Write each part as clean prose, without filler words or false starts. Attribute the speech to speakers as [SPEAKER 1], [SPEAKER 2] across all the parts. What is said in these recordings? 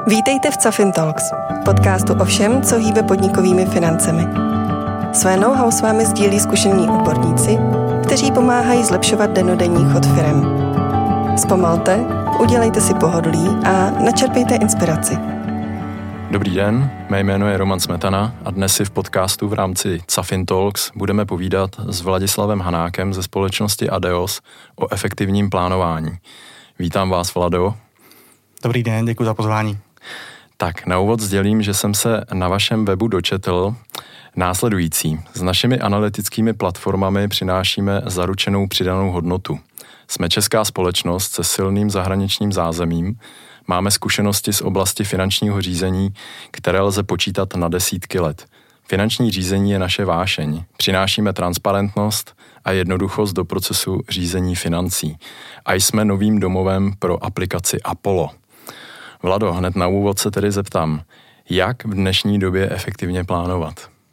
[SPEAKER 1] Vítejte v Cafin Talks, podcastu o všem, co hýbe podnikovými financemi. Své know-how s vámi sdílí zkušení odborníci, kteří pomáhají zlepšovat dennodenní chod firem. Zpomalte, udělejte si pohodlí a načerpejte inspiraci.
[SPEAKER 2] Dobrý den, mé jméno je Roman Smetana a dnes si v podcastu v rámci Cafin Talks budeme povídat s Vladislavem Hanákem ze společnosti Adeos o efektivním plánování. Vítám vás, Vlado.
[SPEAKER 3] Dobrý den, děkuji za pozvání.
[SPEAKER 2] Tak, na úvod sdělím, že jsem se na vašem webu dočetl následující. S našimi analytickými platformami přinášíme zaručenou přidanou hodnotu. Jsme česká společnost se silným zahraničním zázemím, máme zkušenosti z oblasti finančního řízení, které lze počítat na desítky let. Finanční řízení je naše vášeň. Přinášíme transparentnost a jednoduchost do procesu řízení financí. A jsme novým domovem pro aplikaci Apollo. Vlado, hned na úvod se tedy zeptám, jak v dnešní době efektivně plánovat?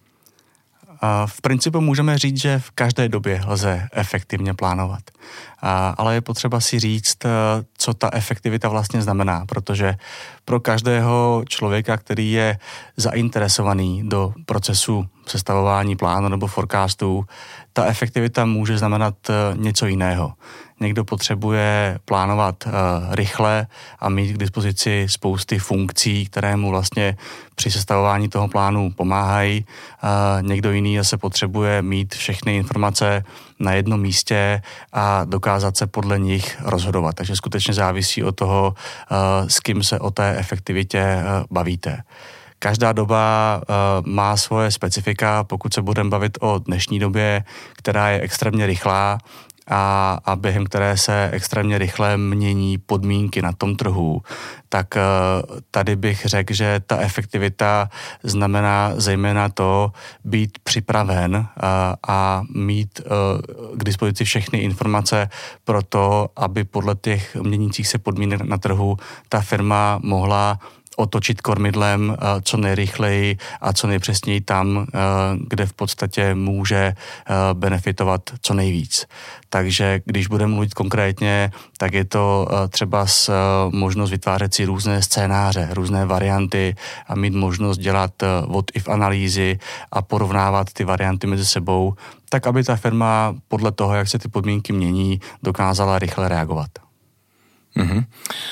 [SPEAKER 3] V principu můžeme říct, že v každé době lze efektivně plánovat. Ale je potřeba si říct, co ta efektivita vlastně znamená, protože pro každého člověka, který je zainteresovaný do procesu sestavování plánu nebo forecastu, ta efektivita může znamenat něco jiného. Někdo potřebuje plánovat rychle a mít k dispozici spousty funkcí, které mu vlastně při sestavování toho plánu pomáhají. Někdo jiný zase potřebuje mít všechny informace na jednom místě a dokázat se podle nich rozhodovat. Takže skutečně závisí od toho, s kým se o té efektivitě bavíte. Každá doba má svoje specifika, pokud se budeme bavit o dnešní době, která je extrémně rychlá a během které se extrémně rychle mění podmínky na tom trhu, tak tady bych řekl, že ta efektivita znamená zejména to být připraven a mít k dispozici všechny informace pro to, aby podle těch měnících se podmínek na trhu ta firma mohla otočit kormidlem co nejrychleji a co nejpřesněji tam, kde v podstatě může benefitovat co nejvíc. Takže když budeme mluvit konkrétně, tak je to třeba možnost vytvářet si různé scénáře, různé varianty a mít možnost dělat what-if analýzy a porovnávat ty varianty mezi sebou, tak aby ta firma podle toho, jak se ty podmínky mění, dokázala rychle reagovat.
[SPEAKER 2] Mm-hmm.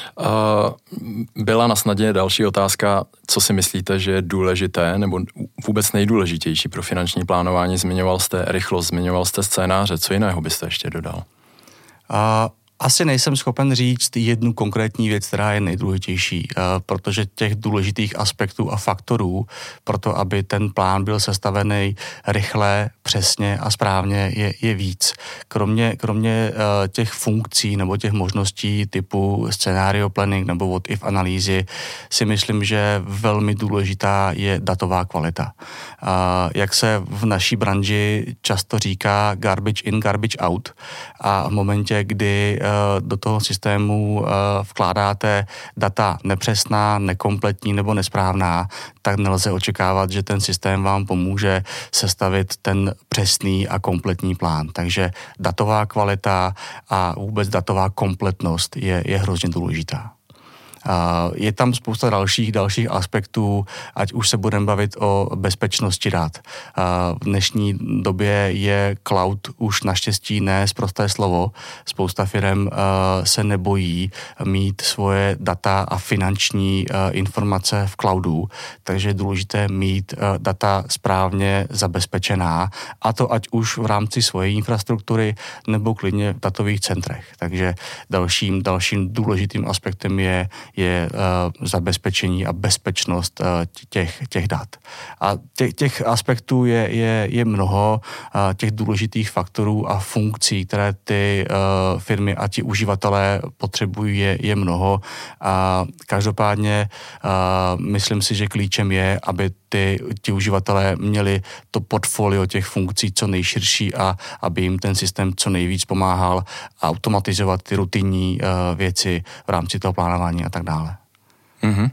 [SPEAKER 2] Byla na snadě další otázka, co si myslíte, že je důležité nebo vůbec nejdůležitější pro finanční plánování? Zmiňoval jste rychlost, zmiňoval jste scénáře, co jiného byste ještě dodal?
[SPEAKER 3] Asi nejsem schopen říct jednu konkrétní věc, která je nejdůležitější, protože těch důležitých aspektů a faktorů pro to, aby ten plán byl sestavený rychle, přesně a správně, je víc. Kromě těch funkcí nebo těch možností typu scenario planning nebo what-if analýzy si myslím, že velmi důležitá je datová kvalita. Jak se v naší branži často říká garbage in, garbage out a v momentě, kdy do toho systému vkládáte data nepřesná, nekompletní nebo nesprávná, tak nelze očekávat, že ten systém vám pomůže sestavit ten přesný a kompletní plán. Takže datová kvalita a vůbec datová kompletnost je hrozně důležitá. Je tam spousta dalších aspektů, ať už se budeme bavit o bezpečnosti dat. V dnešní době je cloud už naštěstí ne sprosté slovo. Spousta firem se nebojí mít svoje data a finanční informace v cloudu, takže je důležité mít data správně zabezpečená, a to ať už v rámci svoje infrastruktury nebo klidně v datových centrech. Takže dalším důležitým aspektem je zabezpečení a bezpečnost těch dat. A těch aspektů je mnoho, těch důležitých faktorů a funkcí, které ty firmy a ti uživatelé potřebují, je mnoho. A každopádně myslím si, že klíčem je, aby ti uživatelé měli to portfolio těch funkcí co nejširší a aby jim ten systém co nejvíc pomáhal automatizovat ty rutinní věci v rámci toho plánování a tak dále.
[SPEAKER 2] Mm-hmm.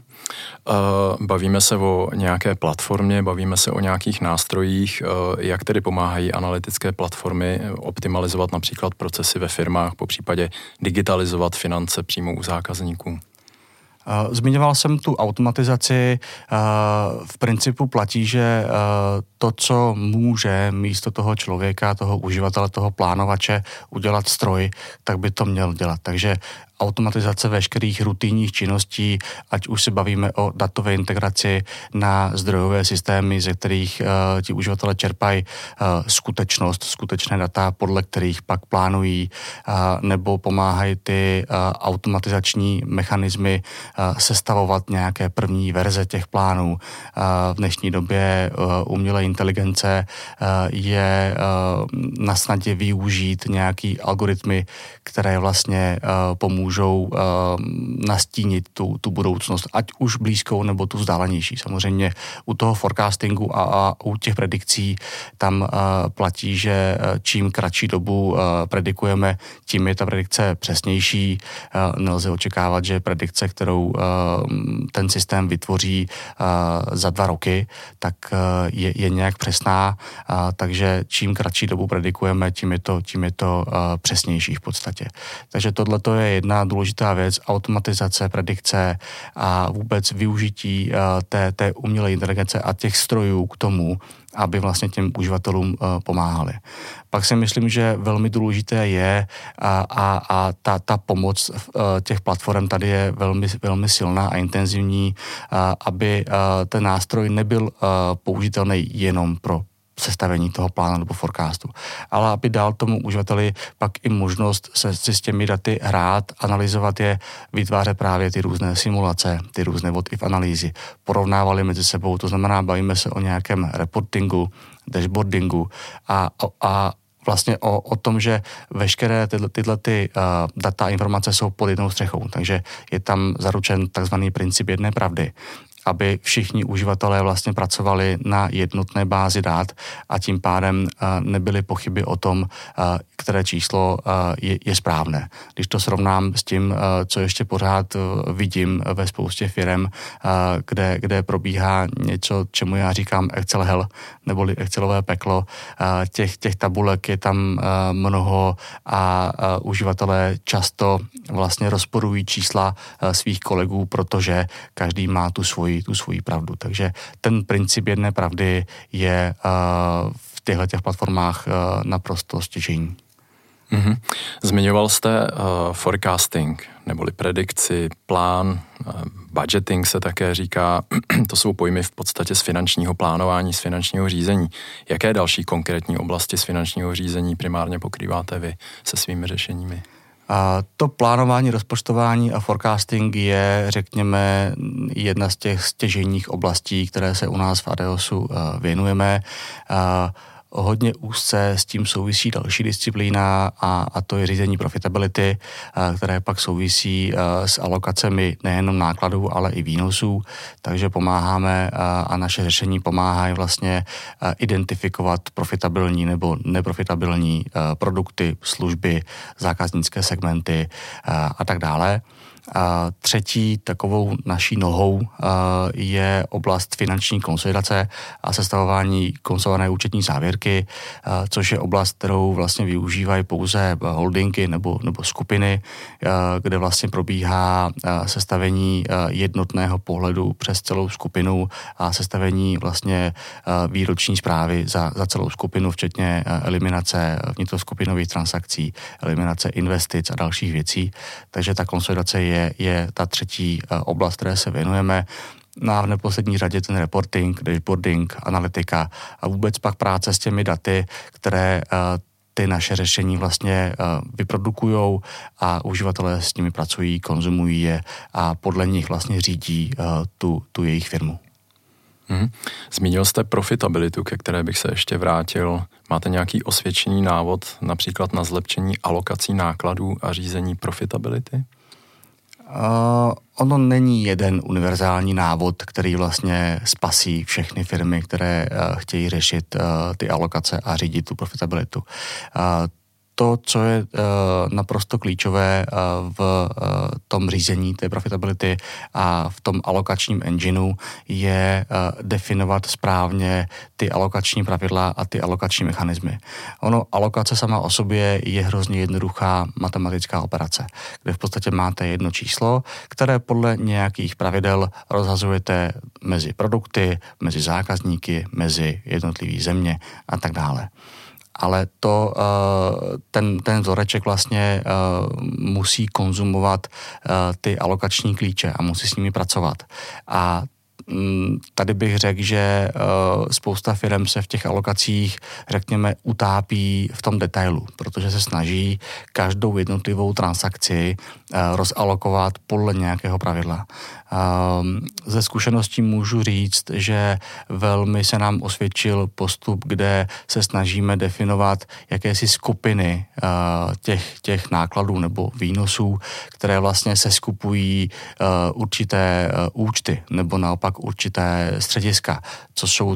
[SPEAKER 2] Bavíme se o nějaké platformě, bavíme se o nějakých nástrojích, jak tedy pomáhají analytické platformy optimalizovat například procesy ve firmách, popřípadě digitalizovat finance přímo u zákazníků?
[SPEAKER 3] Zmiňoval jsem tu automatizaci. V principu platí, že to, co může místo toho člověka, toho uživatele, toho plánovače udělat stroj, tak by to měl dělat. Takže automatizace veškerých rutinních činností, ať už se bavíme o datové integraci na zdrojové systémy, ze kterých ti uživatelé čerpají skutečné data, podle kterých pak plánují, nebo pomáhají ty automatizační mechanismy sestavovat nějaké první verze těch plánů. V dnešní době umělé inteligence je na snadě využít nějaký algoritmy, které vlastně pomůžou nastínit tu budoucnost, ať už blízkou nebo tu vzdálenější. Samozřejmě u toho forecastingu a u těch predikcí tam platí, že čím kratší dobu predikujeme, tím je ta predikce přesnější. Nelze očekávat, že predikce, kterou ten systém vytvoří za 2 roky, tak je nějak přesná, takže čím kratší dobu predikujeme, tím je to přesnější v podstatě. Takže tohle je jedna důležitá věc, automatizace, predikce a vůbec využití té umělé inteligence a těch strojů k tomu, aby vlastně těm uživatelům pomáhali. Pak si myslím, že velmi důležité je a ta pomoc těch platform tady je velmi, velmi silná a intenzivní, aby ten nástroj nebyl použitelný jenom pro sestavení toho plánu nebo forecastu, ale aby dal tomu uživateli pak i možnost si s těmi daty hrát, analyzovat je, vytvářet právě ty různé simulace, ty různé what-if analýzy, porovnávali mezi sebou, to znamená, bavíme se o nějakém reportingu, dashboardingu a vlastně o tom, že veškeré tyhle data a informace jsou pod jednou střechou, takže je tam zaručen takzvaný princip jedné pravdy, aby všichni uživatelé vlastně pracovali na jednotné bázi dat a tím pádem nebyly pochyby o tom, které číslo je správné. Když to srovnám s tím, co ještě pořád vidím ve spoustě firem, kde probíhá něco, čemu já říkám Excel hell, neboli Excelové peklo, těch tabulek je tam mnoho a uživatelé často vlastně rozporují čísla svých kolegů, protože každý má tu svoji pravdu. Takže ten princip jedné pravdy je v těchto platformách naprosto stěžejní.
[SPEAKER 2] Mm-hmm. Zmiňoval jste forecasting, neboli predikci, plán, budgeting se také říká. To jsou pojmy v podstatě z finančního plánování, z finančního řízení. Jaké další konkrétní oblasti z finančního řízení primárně pokrýváte vy se svými řešeními?
[SPEAKER 3] To plánování, rozpočtování a forecasting je, řekněme, jedna z těch stěžejních oblastí, které se u nás v Adeosu věnujeme. Hodně úzce s tím souvisí další disciplína a to je řízení profitability, které pak souvisí s alokacemi nejenom nákladů, ale i výnosů. Takže pomáháme a naše řešení pomáhají vlastně identifikovat profitabilní nebo neprofitabilní produkty, služby, zákaznické segmenty a tak dále. Třetí takovou naší nohou je oblast finanční konsolidace a sestavování konsolidované účetní závěrky, což je oblast, kterou vlastně využívají pouze holdingy nebo skupiny, kde vlastně probíhá sestavení jednotného pohledu přes celou skupinu a sestavení vlastně výroční zprávy za celou skupinu, včetně eliminace vnitroskupinových transakcí, eliminace investic a dalších věcí. Takže ta konsolidace je ta třetí oblast, které se věnujeme. No a v neposlední řadě ten reporting, dashboarding, analytika a vůbec pak práce s těmi daty, které ty naše řešení vlastně vyprodukujou a uživatelé s nimi pracují, konzumují je a podle nich vlastně řídí tu jejich firmu.
[SPEAKER 2] Zmínil jste profitabilitu, ke které bych se ještě vrátil. Máte nějaký osvědčený návod například na zlepšení alokací nákladů a řízení profitability?
[SPEAKER 3] Ono není jeden univerzální návod, který vlastně spasí všechny firmy, které chtějí řešit ty alokace a řídit tu profitabilitu. to, co je naprosto klíčové v tom řízení té profitability a v tom alokačním engineu, je definovat správně ty alokační pravidla a ty alokační mechanismy. Alokace sama o sobě je hrozně jednoduchá matematická operace, kde v podstatě máte jedno číslo, které podle nějakých pravidel rozhazujete mezi produkty, mezi zákazníky, mezi jednotlivý země a tak dále. Ale ten vzoreček vlastně musí konzumovat ty alokační klíče a musí s nimi pracovat. A tady bych řekl, že spousta firem se v těch alokacích, řekněme, utápí v tom detailu, protože se snaží každou jednotlivou transakci rozalokovat podle nějakého pravidla. Ze zkušeností můžu říct, že velmi se nám osvědčil postup, kde se snažíme definovat jakési skupiny těch nákladů nebo výnosů, které vlastně seskupují určité účty nebo naopak určité střediska, co jsou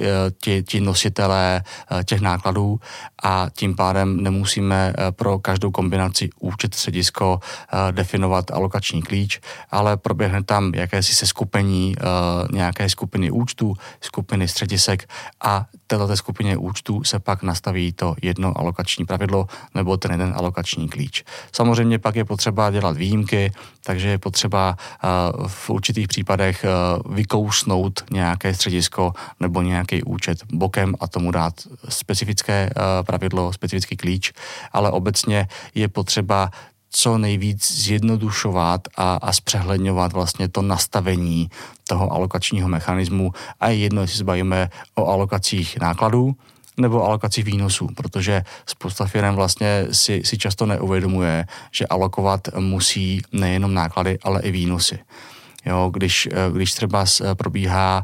[SPEAKER 3] ti nositelé těch nákladů, a tím pádem nemusíme pro každou kombinaci účet středisko definovat alokační klíč, ale proběhne tam jakési seskupení nějaké skupiny účtů, skupiny středisek, a této skupině účtů se pak nastaví to jedno alokační pravidlo nebo ten jeden alokační klíč. Samozřejmě pak je potřeba dělat výjimky, takže je potřeba v určitých případech vykousnout nějaké středisko nebo nějaký účet bokem a tomu dát specifické pravidlo, specifický klíč, ale obecně je potřeba co nejvíc zjednodušovat a zpřehledňovat vlastně to nastavení toho alokačního mechanismu, a je jedno, jestli se bavíme o alokacích nákladů nebo alokacích výnosů, protože spousta firem vlastně si často neuvědomuje, že alokovat musí nejenom náklady, ale i výnosy. Jo, když třeba probíhá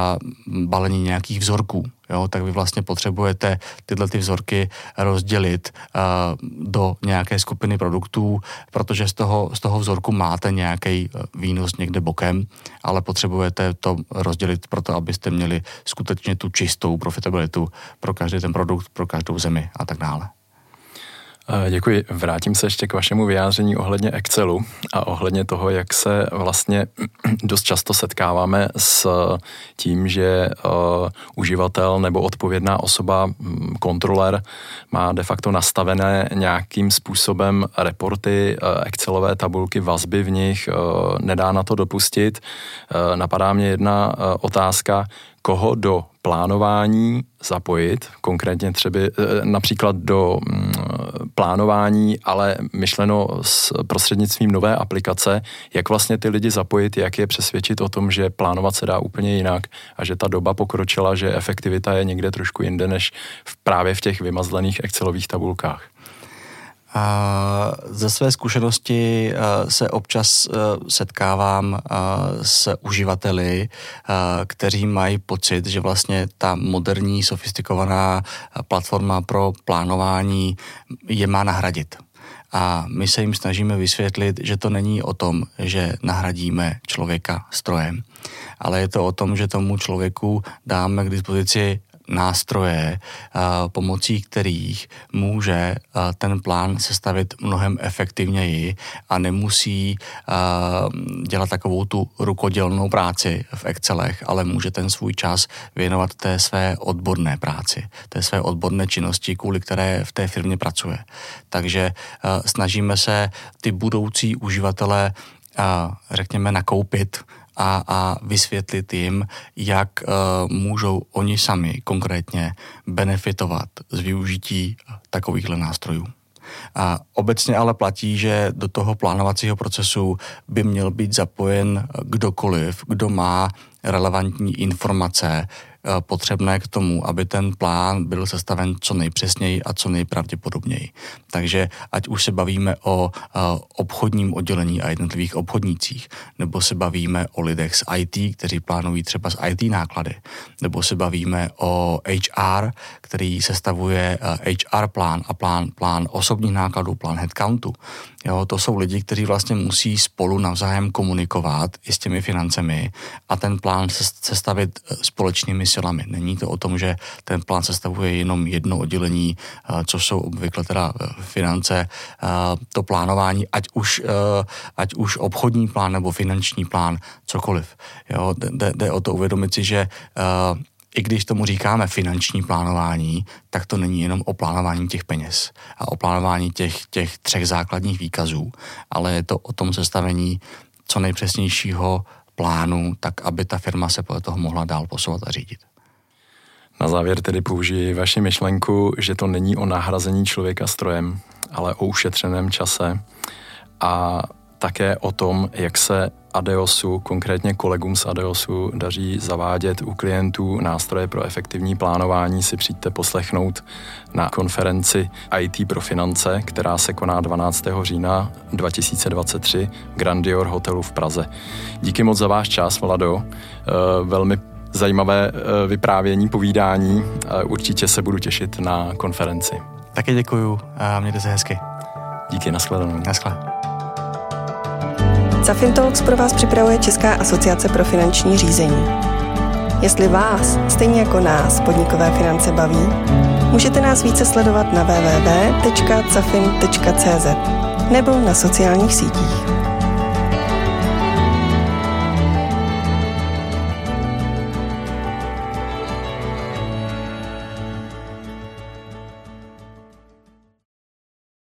[SPEAKER 3] balení nějakých vzorků, jo, tak vy vlastně potřebujete tyhle ty vzorky rozdělit do nějaké skupiny produktů, protože z toho vzorku máte nějaký výnos někde bokem, ale potřebujete to rozdělit proto, abyste měli skutečně tu čistou profitabilitu pro každý ten produkt, pro každou zemi a tak dále.
[SPEAKER 2] Děkuji. Vrátím se ještě k vašemu vyjádření ohledně Excelu a ohledně toho, jak se vlastně dost často setkáváme s tím, že uživatel nebo odpovědná osoba, kontroler, má de facto nastavené nějakým způsobem reporty, Excelové tabulky, vazby v nich, nedá na to dopustit. Napadá mě jedna otázka, koho do plánování zapojit, konkrétně třeba například do plánování, ale myšleno s prostřednictvím nové aplikace, jak vlastně ty lidi zapojit, jak je přesvědčit o tom, že plánovat se dá úplně jinak a že ta doba pokročila, že efektivita je někde trošku jinde než právě v těch vymazlených Excelových tabulkách.
[SPEAKER 3] Ze své zkušenosti se občas setkávám s uživateli, kteří mají pocit, že vlastně ta moderní, sofistikovaná platforma pro plánování je má nahradit. A my se jim snažíme vysvětlit, že to není o tom, že nahradíme člověka strojem, ale je to o tom, že tomu člověku dáme k dispozici nástroje, pomocí kterých může ten plán sestavit mnohem efektivněji a nemusí dělat takovou tu rukodělnou práci v Excelech, ale může ten svůj čas věnovat té své odborné práci, té své odborné činnosti, kvůli které v té firmě pracuje. Takže snažíme se ty budoucí uživatele, řekněme, nakoupit a vysvětlit jim, jak můžou oni sami konkrétně benefitovat z využití takovýchhle nástrojů. A obecně ale platí, že do toho plánovacího procesu by měl být zapojen kdokoliv, kdo má relevantní informace potřebné k tomu, aby ten plán byl sestaven co nejpřesněji a co nejpravděpodobněji. Takže ať už se bavíme o obchodním oddělení a jednotlivých obchodnících, nebo se bavíme o lidech z IT, kteří plánují třeba z IT náklady, nebo se bavíme o HR, který sestavuje HR plán a plán osobních nákladů, plán headcountu, Jo, to jsou lidi, kteří vlastně musí spolu navzájem komunikovat i s těmi financemi a ten plán sestavit společnými silami. Není to o tom, že ten plán sestavuje jenom jedno oddělení, což jsou obvykle teda finance, to plánování, ať už obchodní plán nebo finanční plán, cokoliv. Jo, jde o to uvědomit si, že i když tomu říkáme finanční plánování, tak to není jenom o plánování těch peněz a o plánování těch 3 základních výkazů, ale je to o tom sestavení co nejpřesnějšího plánu, tak aby ta firma se podle toho mohla dál posouvat a řídit.
[SPEAKER 2] Na závěr tedy použiji vaši myšlenku, že to není o nahrazení člověka strojem, ale o ušetřeném čase a také o tom, jak se Adeosu, konkrétně kolegům z Adeosu, daří zavádět u klientů nástroje pro efektivní plánování, si přijďte poslechnout na konferenci IT pro finance, která se koná 12. října 2023 v Grand Dior hotelu v Praze. Díky moc za váš čas, Vlado. Velmi zajímavé vyprávění, povídání. Určitě se budu těšit na konferenci.
[SPEAKER 3] Taky děkuju a mějte se hezky.
[SPEAKER 2] Díky, nashledanou.
[SPEAKER 3] Naschle.
[SPEAKER 1] Cafin Talks pro vás připravuje Česká asociace pro finanční řízení. Jestli vás, stejně jako nás, podnikové finance baví, můžete nás více sledovat na www.cafin.cz nebo na sociálních sítích.